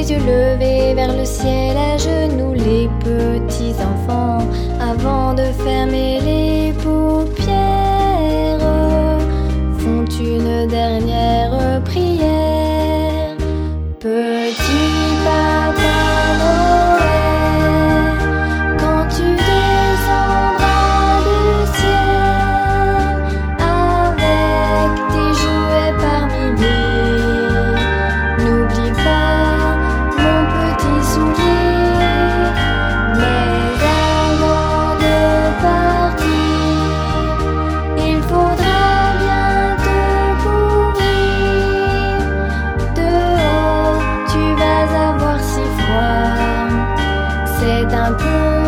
les yeux levés vers le ciel, à genoux les petits enfants, avant de fermer les paupières, font une dernière prière. Petit Papa Noël, quand tu descendras du ciel avec tes jouets par milliers, n'oublie pas mon petit soulier. Mais avant de partir, il faudra bien te couvrir. Dehors, tu vas avoir si froid, c'est un peu